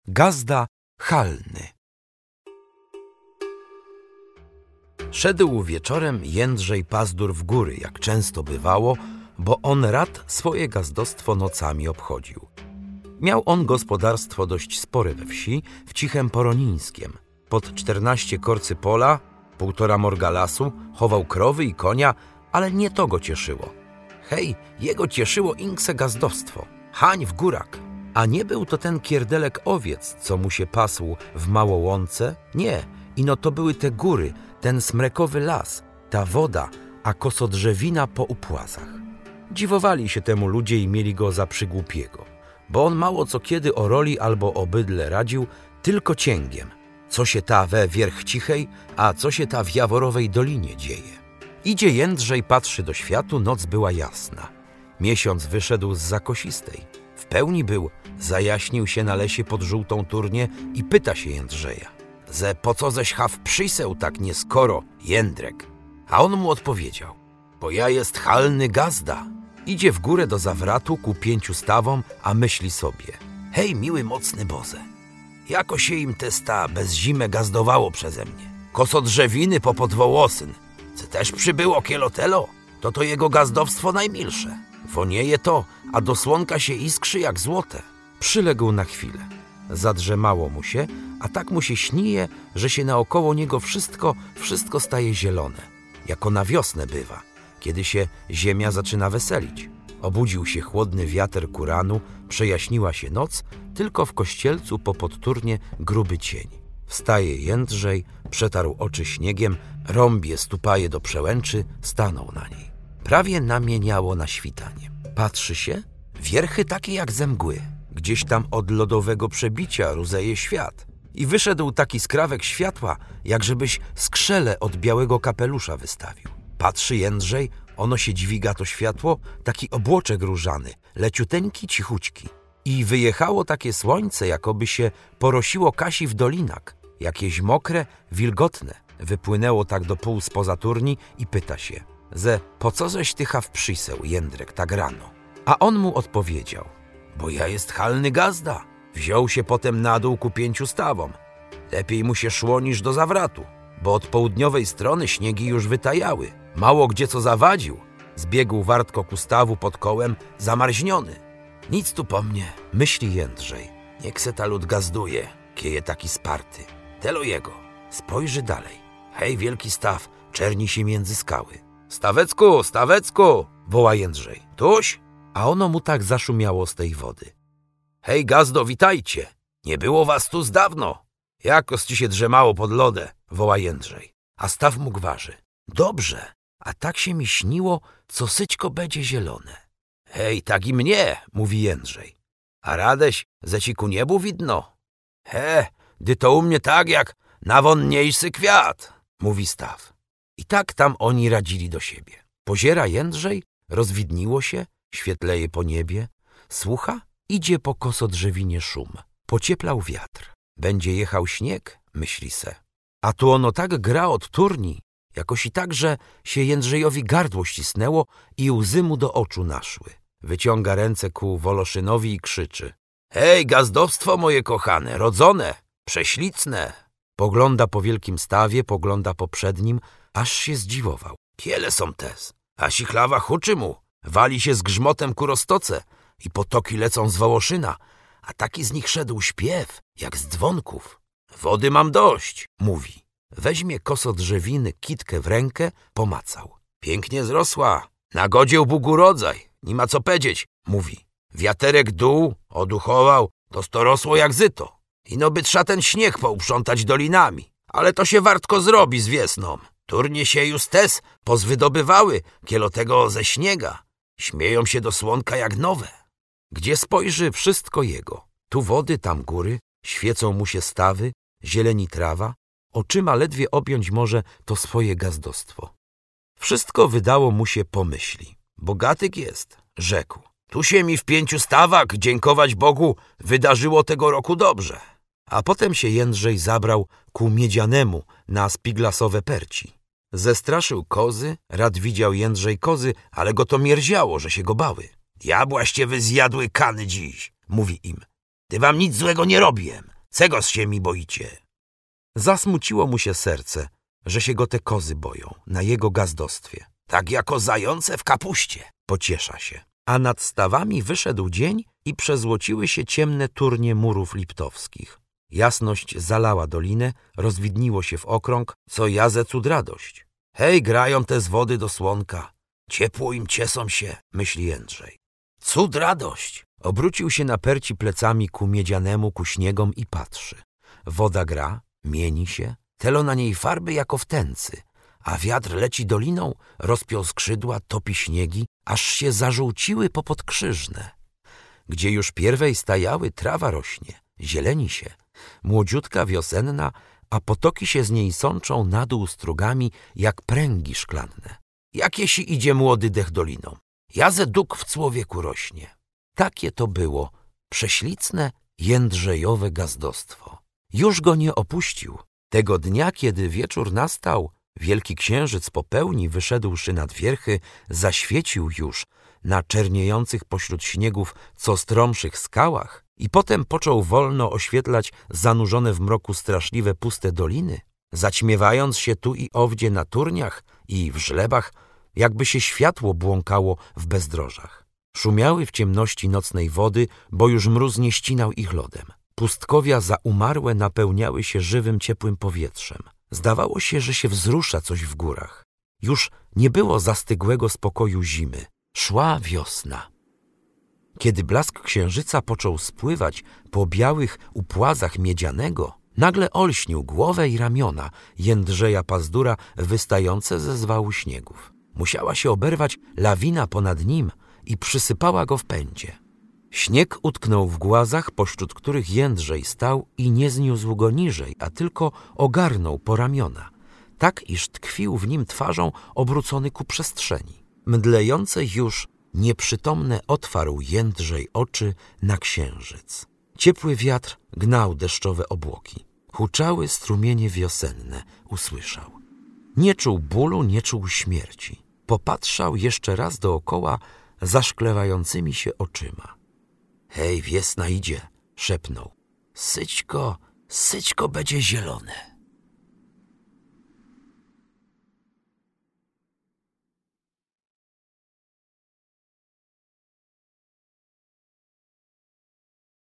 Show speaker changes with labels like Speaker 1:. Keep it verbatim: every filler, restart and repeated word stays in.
Speaker 1: Gazda Chalny. Szedł wieczorem Jędrzej Pazdur w góry, jak często bywało, bo on rad swoje gazdostwo nocami obchodził. Miał on gospodarstwo dość spore we wsi, w Cichem Poronińskiem. Pod czternaście korcy pola, półtora morga lasu, chował krowy i konia, ale nie to go cieszyło. Hej, jego cieszyło inkse gazdostwo, hań w górak. A nie był to ten kierdelek owiec, co mu się pasł w Małołące? Nie, ino to były te góry, ten smrekowy las, ta woda, a kosodrzewina po upłazach. Dziwowali się temu ludzie i mieli go za przygłupiego, bo on mało co kiedy o roli albo o bydle radził, tylko cięgiem. Co się ta we Wierch Cichej, a co się ta w Jaworowej Dolinie dzieje. Idzie Jędrzej, patrzy do światu, noc była jasna. Miesiąc wyszedł z zakosistej. W pełni był, zajaśnił się na lesie pod żółtą turnię i pyta się Jędrzeja: ze po co ześ haw przyseł tak nieskoro, Jędrek? A on mu odpowiedział: bo ja jest chalny gazda. Idzie w górę do zawratu ku pięciu stawom, a myśli sobie: hej, miły mocny Boze, jako się im testa bez zimę gazdowało przeze mnie. Kosodrzewiny po podwołosyn, co też przybyło kielotelo, to to jego gazdowstwo najmilsze. Wonieje to, a do słonka się iskrzy jak złote. Przyległ na chwilę. Zadrzemało mu się, a tak mu się śnije, że się naokoło niego wszystko, wszystko staje zielone. Jako na wiosnę bywa, kiedy się ziemia zaczyna weselić. Obudził się chłodny wiatr ku ranu, przejaśniła się noc, tylko w kościelcu po podturnie gruby cień. Wstaje Jędrzej, przetarł oczy śniegiem, rąbie stupaje do przełęczy, stanął na niej. Prawie namieniało na świtanie. Patrzy się, wierchy takie jak ze mgły. Gdzieś tam od lodowego przebicia ruzeje świat. I wyszedł taki skrawek światła, jak żebyś skrzele od białego kapelusza wystawił. Patrzy Jędrzej, ono się dźwiga to światło, taki obłoczek różany, leciuteńki, cichućki. I wyjechało takie słońce, jakoby się porosiło Kasi w dolinak. Jakieś mokre, wilgotne. Wypłynęło tak do pół spoza turni i pyta się: ze po co żeś ty haw przyseł, Jędrek, tak rano? A on mu odpowiedział: bo ja jest chalny gazda. Wziął się potem na dół ku pięciu stawom. Lepiej mu się szło niż do zawratu, bo od południowej strony śniegi już wytajały. Mało gdzie co zawadził. Zbiegł wartko ku stawu pod kołem, zamarźniony. Nic tu po mnie, myśli Jędrzej. Niech se ta lud gazduje, kieje taki sparty. Telo jego. Spojrzy dalej. Hej, wielki staw, czerni się między skały. Stawecku, Stawecku, woła Jędrzej. Tuś? A ono mu tak zaszumiało z tej wody. Hej, gazdo, witajcie. Nie było was tu z dawno. Jakoś ci się drzemało pod lodę, woła Jędrzej. A staw mu gwarzy. Dobrze, a tak się mi śniło, co syćko będzie zielone. Hej, tak i mnie, mówi Jędrzej. A radeś, ze ci ku niebu widno. He, dy to u mnie tak jak nawonniejszy kwiat, mówi staw. I tak tam oni radzili do siebie. Poziera Jędrzej, rozwidniło się, świetleje po niebie. Słucha, idzie po kosodrzewinie szum. Pocieplał wiatr. Będzie jechał śnieg, myśli se. A tu ono tak gra od turni, jakoś i tak, że się Jędrzejowi gardło ścisnęło i łzy mu do oczu naszły. Wyciąga ręce ku Woloszynowi i krzyczy: hej, gazdowstwo moje kochane, rodzone, prześlicne. Pogląda po wielkim stawie, pogląda po przednim, aż się zdziwował. Kiele są tes, a sichlawa huczy mu, wali się z grzmotem ku roztoce i potoki lecą z Wołoszyna, a taki z nich szedł śpiew, jak z dzwonków. Wody mam dość, mówi. Weźmie kosodrzewiny kitkę w rękę, pomacał. Pięknie zrosła, nagodzieł Bóg rodzaj, nie ma co powiedzieć, mówi. Wiaterek dół, oduchował, to sto rosło jak zyto. Ino by trza ten śnieg pouprzątać dolinami, ale to się wartko zrobi z wiesną. Turnie się już tes pozwydobywały, kielo tego ze śniega. Śmieją się do słonka jak nowe. Gdzie spojrzy, wszystko jego. Tu wody, tam góry, świecą mu się stawy, zieleni trawa. Oczyma ledwie objąć może to swoje gazdostwo. Wszystko wydało mu się po myśli. Bogatyk jest, rzekł. Tu się mi w pięciu stawach, dziękować Bogu, wydarzyło tego roku dobrze. A potem się Jędrzej zabrał ku Miedzianemu na spiglasowe perci. Zestraszył kozy, rad widział Jędrzej kozy, ale go to mierziało, że się go bały. Diabłaście wy zjadły kany dziś, mówi im. Ty wam nic złego nie robię, Czego się mi boicie? Zasmuciło mu się serce, że się go te kozy boją, na jego gazdostwie. Tak jako zające w kapuście, pociesza się. A nad stawami wyszedł dzień i przezłociły się ciemne turnie murów liptowskich. Jasność zalała dolinę, rozwidniło się w okrąg, co jaze cud radość. Hej, grają te z wody do słonka, ciepło im ciesą się, myśli Jędrzej. Cud radość! Obrócił się na perci plecami ku miedzianemu, ku śniegom i patrzy. Woda gra, mieni się, telo na niej farby jako w tęcy, a wiatr leci doliną, rozpiął skrzydła, topi śniegi, aż się zażółciły popodkrzyżne. Gdzie już pierwej stajały, trawa rośnie, zieleni się, młodziutka wiosenna, a potoki się z niej sączą na dół strugami jak pręgi szklanne. Jakiesi idzie młody dech doliną, jaze duk w człowieku rośnie. Takie to było prześlicne, jędrzejowe gazdostwo. Już go nie opuścił. Tego dnia, kiedy wieczór nastał, wielki księżyc po pełni wyszedłszy nad wierchy, zaświecił już na czerniejących pośród śniegów co stromszych skałach i potem począł wolno oświetlać zanurzone w mroku straszliwe puste doliny, zaćmiewając się tu i owdzie na turniach i w żlebach, jakby się światło błąkało w bezdrożach. Szumiały w ciemności nocnej wody, bo już mróz nie ścinał ich lodem. Pustkowia zaumarłe napełniały się żywym, ciepłym powietrzem. Zdawało się, że się wzrusza coś w górach. Już nie było zastygłego spokoju zimy. Szła wiosna. Kiedy blask księżyca począł spływać po białych upłazach miedzianego, nagle olśnił głowę i ramiona Jędrzeja Pazdura wystające ze zwału śniegów. Musiała się oberwać lawina ponad nim i przysypała go w pędzie. Śnieg utknął w głazach, pośród których Jędrzej stał i nie zniósł go niżej, a tylko ogarnął po ramiona, tak iż tkwił w nim twarzą obrócony ku przestrzeni. Mdlejące już, nieprzytomne otwarł Jędrzej oczy na księżyc. Ciepły wiatr gnał deszczowe obłoki. Huczały strumienie wiosenne, usłyszał. Nie czuł bólu, nie czuł śmierci. Popatrzał jeszcze raz dookoła zaszklewającymi się oczyma. Hej, wiesna idzie, szepnął. Syćko, syćko będzie zielone.